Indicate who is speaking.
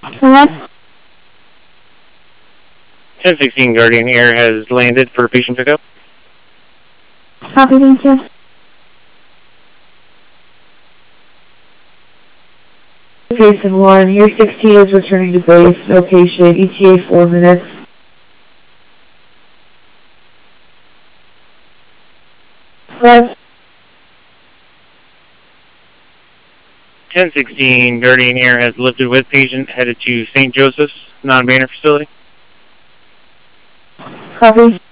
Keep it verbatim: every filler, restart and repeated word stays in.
Speaker 1: Hello?
Speaker 2: ten sixteen Guardian Air has landed for patient pickup.
Speaker 1: Copy, thank you. Jason one, Air sixteen is returning to base, no patient, E T A four minutes. Hello?
Speaker 2: ten sixteen Guardian Air has lifted with patient headed to Saint Joseph's non-banner facility.
Speaker 1: Copy.